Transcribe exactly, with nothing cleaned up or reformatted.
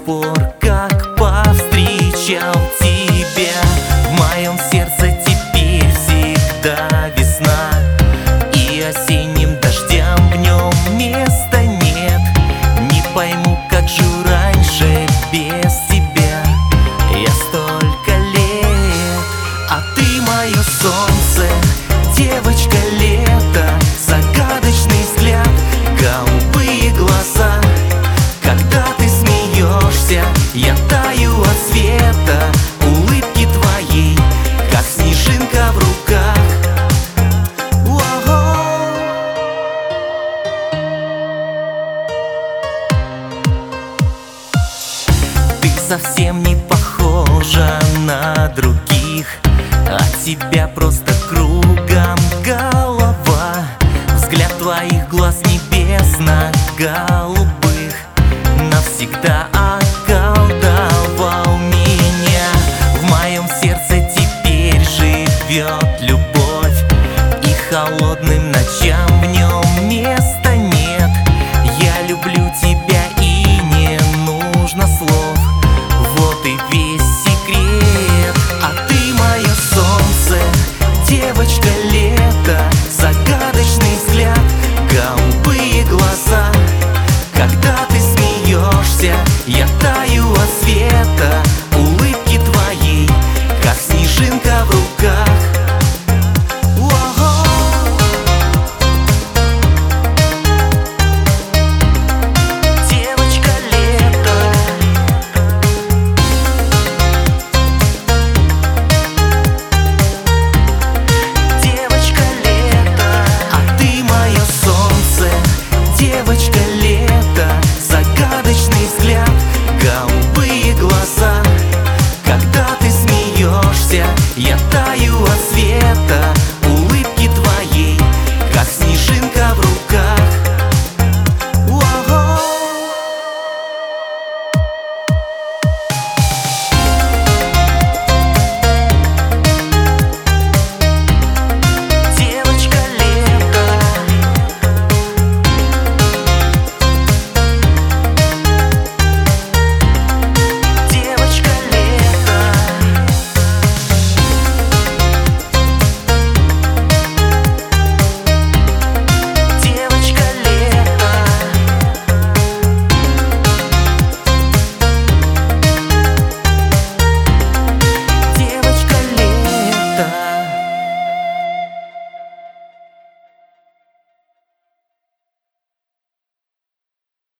пор, как повстречал тебя. В моем сердце теперь всегда весна, и осенним дождям в нем места нет. Не пойму, как же раньше без тебя я столько лет. А ты мое солнце, девочка лето, загадочный взгляд, голубые глаза. Когда ты смеешься, я таю от света улыбки твоей, как снежинка в руках. Ты совсем не похожа на других, от тебя просто кругом голова.